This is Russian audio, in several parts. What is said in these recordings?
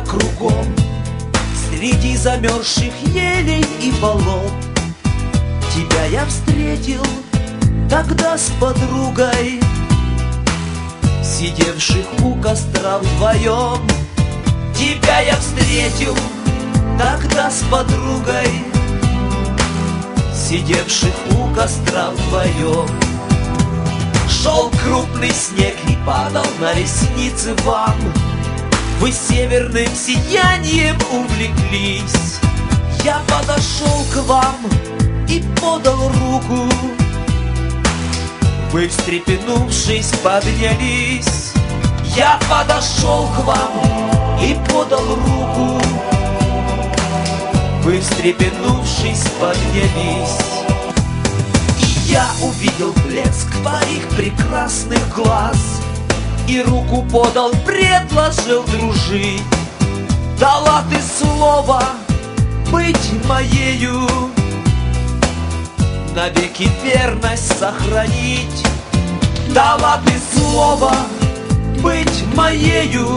кругом, среди замерзших елей и болот. Тебя я встретил тогда с подругой, сидевших у костра вдвоем. Тебя я встретил тогда с подругой, сидевших у костра вдвоем. Шел крупный снег и падал на ресницы вам. Вы северным сиянием увлеклись. Я подошел к вам и подал руку. Вы, встрепенувшись, поднялись. Я подошел к вам и подал руку. Вы, встрепенувшись, поднялись. И я увидел блеск твоих прекрасных глаз, и руку подал, предложил дружить. Дала ты слово быть моею, навеки верность сохранить. Дала ты слово быть моею,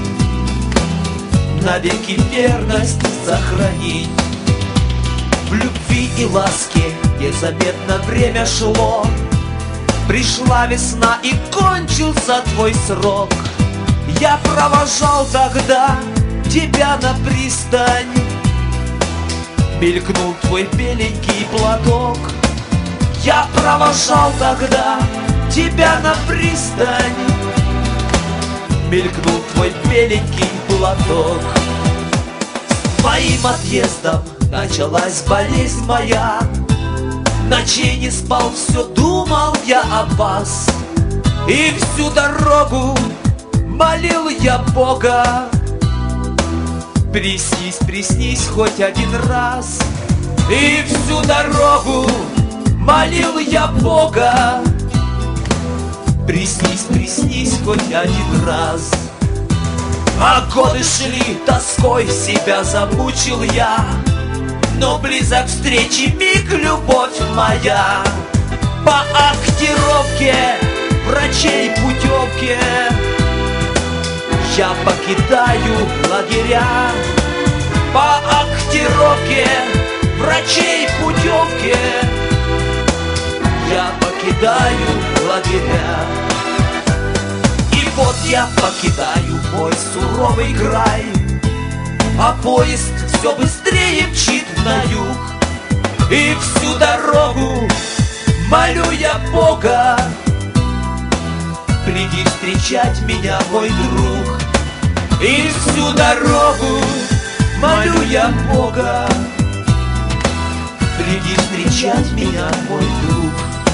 навеки верность сохранить. В любви и ласке незаметно время шло. Пришла весна и кончился твой срок. Я провожал тогда тебя на пристань. Мелькнул твой беленький платок. Я провожал тогда тебя на пристань. Мелькнул твой беленький платок. С твоим отъездом началась болезнь моя. Ночей не спал, все думал я о вас. И всю дорогу молил я Бога: приснись, приснись хоть один раз. И всю дорогу молил я Бога: приснись, приснись хоть один раз. А годы шли, тоской себя замучил я, но близок встречи миг, любовь моя. По актировке врачей путевке я покидаю лагеря. По актировке врачей путевке я покидаю лагеря. И вот я покидаю мой суровый край, а поезд все быстрее мчит на юг. И всю дорогу молю я Бога: приди встречать меня, мой друг. И всю дорогу молю я Бога: приди встречать меня, мой друг.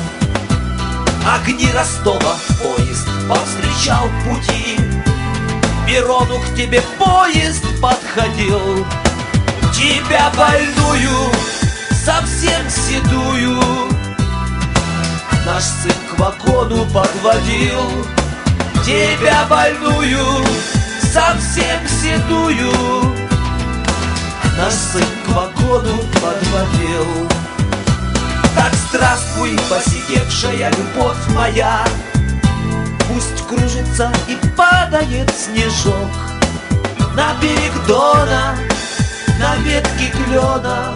Огни Ростова поезд повстречал в пути. К перрону к тебе поезд подходил. Тебя больную, совсем седую, наш сын к вагону подводил. Тебя больную, совсем седую, наш сын к вагону подводил. Так здравствуй, посидевшая любовь моя, пусть кружится и падает снежок на берег Дона, на ветке клена,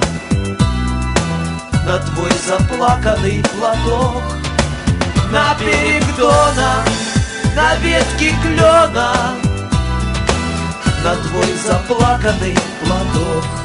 на твой заплаканный платок. На берег Дона, на ветке клена, на твой заплаканный платок.